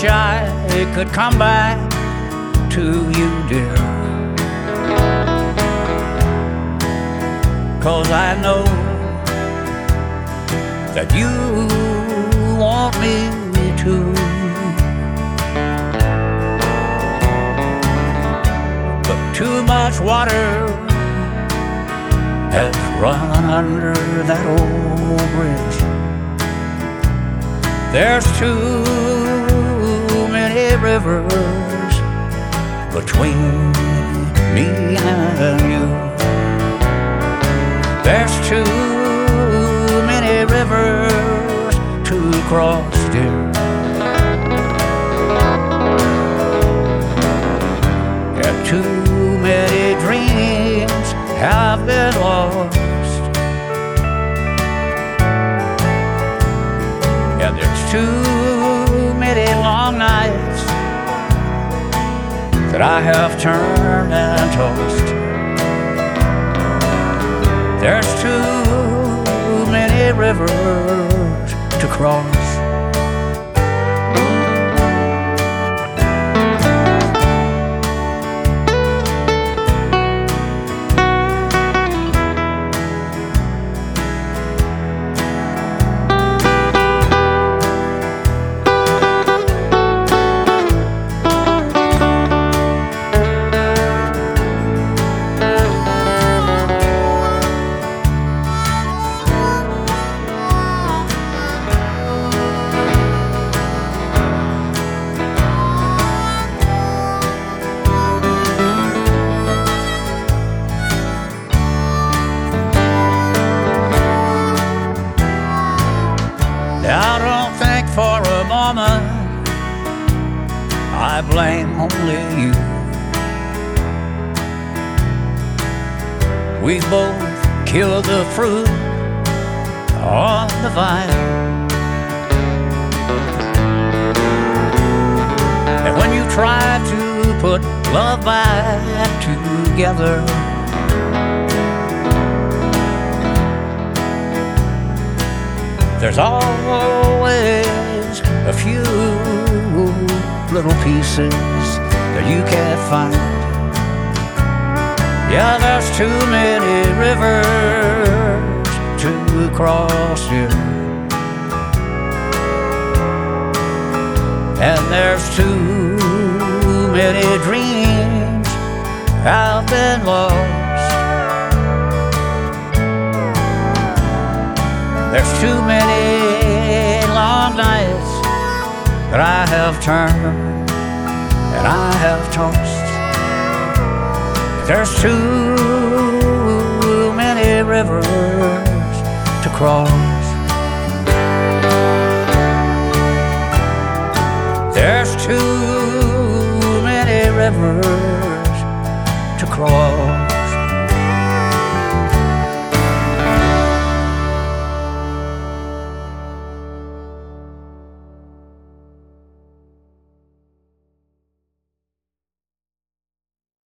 wish I could come back to you, dear, 'cause I know that you want me to. But too much water has run under that old bridge. There's too many rivers between me and you. There's too many rivers to cross, dear. And too many dreams have been lost. And there's too many long nights that I have turned and tossed. There's too many rivers to cross. Now don't think for a moment I blame only you. We both killed the fruit on the vine. And when you try to put love back together, there's always a few little pieces that you can't find. Yeah, there's too many rivers to cross here, and there's too many dreams have been lost. There's too many long nights that I have turned and I have tossed. There's too many rivers to cross. There's too many rivers to cross.